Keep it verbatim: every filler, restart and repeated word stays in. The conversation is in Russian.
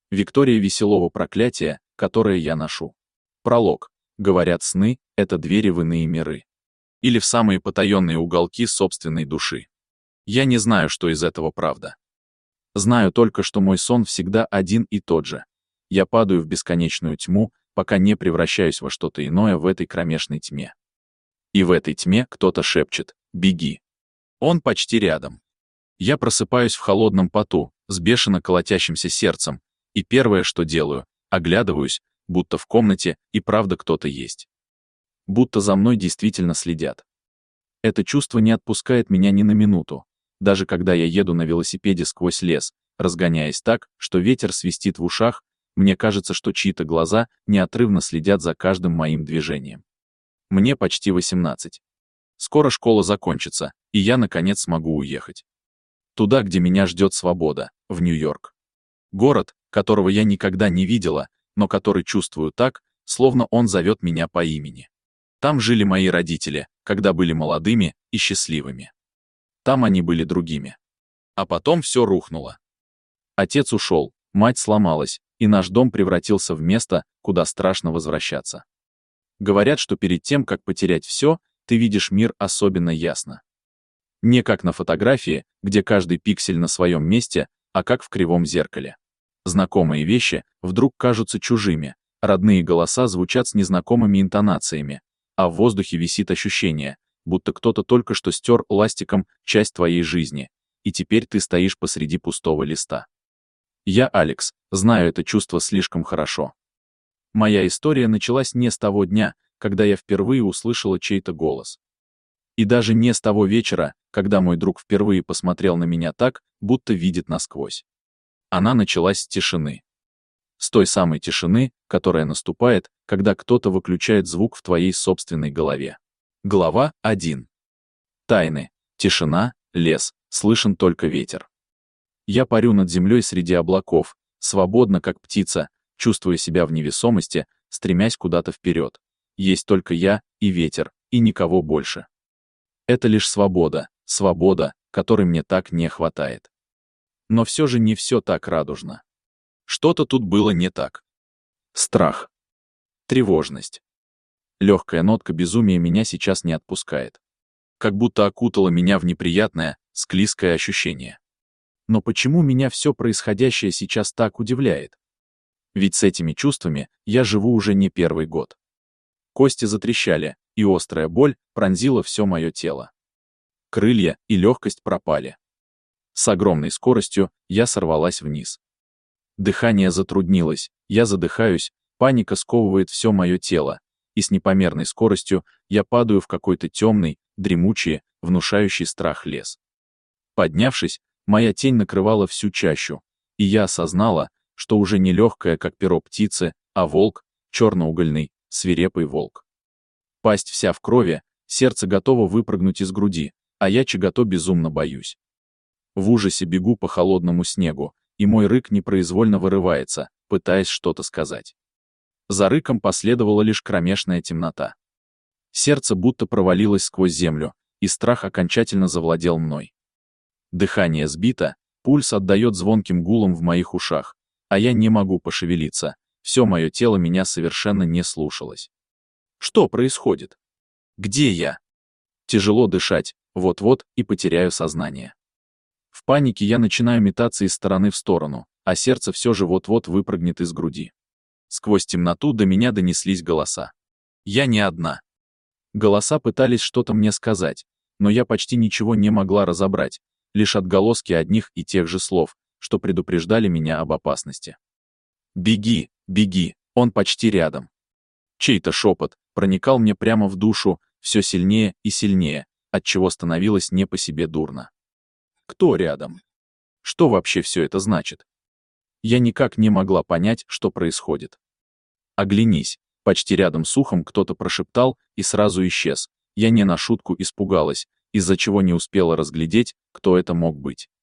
Виктория Веселова «Проклятие, которое я ношу». Пролог. Говорят, сны — это двери в иные миры. Или в самые потаенные уголки собственной души. Я не знаю, что из этого правда. Знаю только, что мой сон всегда один и тот же. Я падаю в бесконечную тьму, пока не превращаюсь во что-то иное в этой кромешной тьме. И в этой тьме кто-то шепчет: «Беги». Он почти рядом. Я просыпаюсь в холодном поту, с бешено колотящимся сердцем, и первое, что делаю, оглядываюсь, будто в комнате и правда кто-то есть. Будто за мной действительно следят. Это чувство не отпускает меня ни на минуту, даже когда я еду на велосипеде сквозь лес, разгоняясь так, что ветер свистит в ушах, мне кажется, что чьи-то глаза неотрывно следят за каждым моим движением. Мне почти восемнадцать. Скоро школа закончится, и я, наконец, смогу уехать. Туда, где меня ждет свобода, в Нью-Йорк. Город, которого я никогда не видела, но который чувствую так, словно он зовет меня по имени. Там жили мои родители, когда были молодыми и счастливыми. Там они были другими. А потом все рухнуло. Отец ушел, мать сломалась, и наш дом превратился в место, куда страшно возвращаться. Говорят, что перед тем, как потерять все, ты видишь мир особенно ясно. Не как на фотографии, где каждый пиксель на своем месте, а как в кривом зеркале. Знакомые вещи вдруг кажутся чужими, родные голоса звучат с незнакомыми интонациями, а в воздухе висит ощущение, будто кто-то только что стер ластиком часть твоей жизни, и теперь ты стоишь посреди пустого листа. Я, Алекс, знаю это чувство слишком хорошо. Моя история началась не с того дня, когда я впервые услышала чей-то голос. И даже не с того вечера, когда мой друг впервые посмотрел на меня так, будто видит насквозь. Она началась с тишины. С той самой тишины, которая наступает, когда кто-то выключает звук в твоей собственной голове. Глава один. Тайны. Тишина, лес, слышен только ветер. Я парю над землей среди облаков, свободно как птица, чувствуя себя в невесомости, стремясь куда-то вперед. Есть только я и ветер, и никого больше. Это лишь свобода, свобода, которой мне так не хватает. Но все же не все так радужно. Что-то тут было не так. Страх. Тревожность. Легкая нотка безумия меня сейчас не отпускает. Как будто окутала меня в неприятное, склизкое ощущение. Но почему меня все происходящее сейчас так удивляет? Ведь с этими чувствами я живу уже не первый год. Кости затрещали, и острая боль пронзила все мое тело. Крылья и легкость пропали. С огромной скоростью я сорвалась вниз. Дыхание затруднилось, я задыхаюсь, паника сковывает все мое тело, и с непомерной скоростью я падаю в какой-то темный, дремучий, внушающий страх лес. Поднявшись, моя тень накрывала всю чащу, и я осознала, что уже не легкая, как перо птицы, а волк, черноугольный, свирепый волк. Пасть вся в крови, сердце готово выпрыгнуть из груди, а я чего-то безумно боюсь. В ужасе бегу по холодному снегу, и мой рык непроизвольно вырывается, пытаясь что-то сказать. За рыком последовала лишь кромешная темнота. Сердце будто провалилось сквозь землю, и страх окончательно завладел мной. Дыхание сбито, пульс отдает звонким гулом в моих ушах, а я не могу пошевелиться, все мое тело меня совершенно не слушалось. Что происходит? Где я? Тяжело дышать, вот-вот и потеряю сознание. В панике я начинаю метаться из стороны в сторону, а сердце все же вот-вот выпрыгнет из груди. Сквозь темноту до меня донеслись голоса. Я не одна. Голоса пытались что-то мне сказать, но я почти ничего не могла разобрать, лишь отголоски одних и тех же слов, что предупреждали меня об опасности. «Беги, беги, он почти рядом». Чей-то шепот проникал мне прямо в душу, все сильнее и сильнее, отчего становилось не по себе дурно. Кто рядом? Что вообще все это значит? Я никак не могла понять, что происходит. «Оглянись», почти рядом с ухом кто-то прошептал и сразу исчез. Я не на шутку испугалась, из-за чего не успела разглядеть, кто это мог быть.